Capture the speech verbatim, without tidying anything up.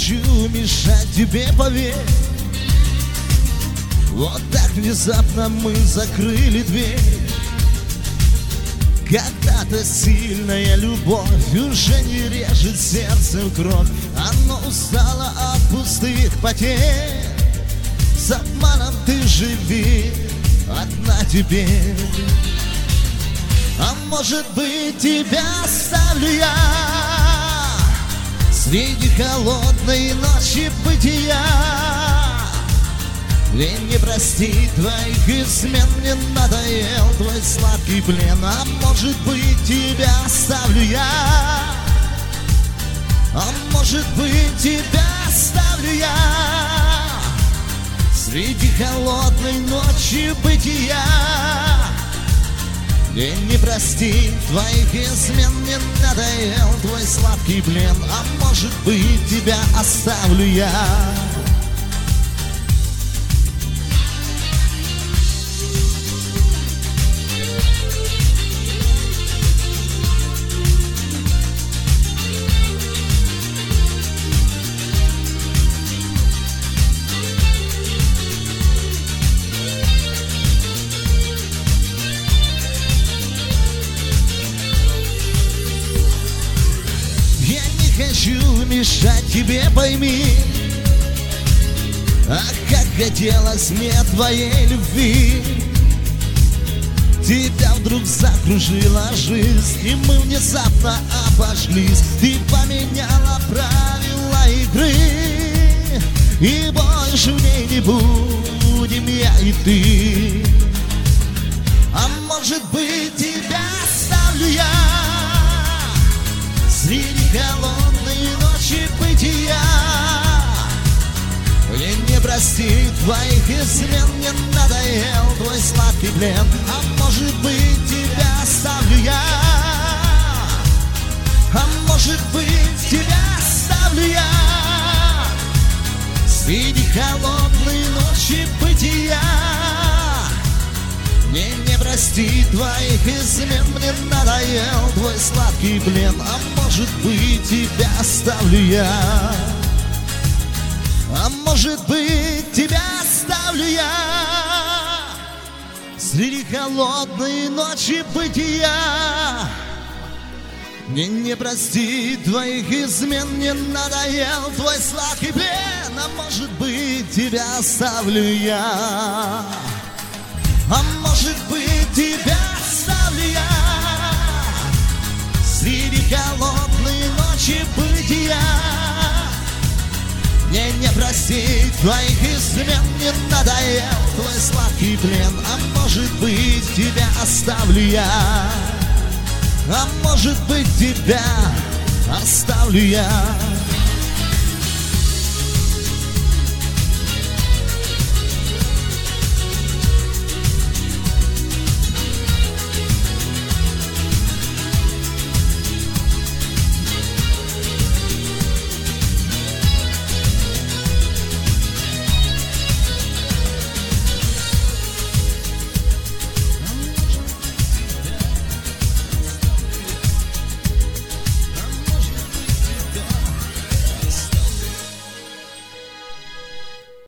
хочу мешать тебе, поверь. Вот так внезапно мы закрыли дверь. Когда-то сильная любовь уже не режет сердце в кровь. Оно устало от пустых потерь. С обманом ты живи одна теперь. А может быть, тебя оставлю я среди холодной ночи бытия. День не простит твоих измен, мне надоел твой сладкий плен. А может быть, тебя оставлю я, а может быть, тебя оставлю я среди холодной ночи бытия. День не простит твоих измен, мне надоел твой сладкий плен. А может быть, тебя оставлю я. Хочу мешать тебе, пойми. Ах, как хотелось мне твоей любви. Тебя вдруг закружила жизнь, и мы внезапно обошлись. Ты поменяла правила игры, и больше в ней не будем я и ты. А может быть, тебя оставлю я среди холодной ночи бытия. Мне не простит твоих измен, мне надоел твой сладкий плен. А может быть, тебя оставлю я, а может быть, тебя оставлю я среди холодной ночи бытия. Мне не простит твоих измен, мне надоел твой сладкий плен. А может быть, тебя оставлю я, а может быть, тебя оставлю я среди холодной ночи бытия. Мне не простит твоих измен, мне надоел твой сладкий плен. А может быть, тебя оставлю я, а может быть, тебя оставлю я среди холодной ночи бытия. Мне не простить твоих измен, мне надоел твой сладкий плен. А может быть, тебя оставлю я, а может быть, тебя оставлю я.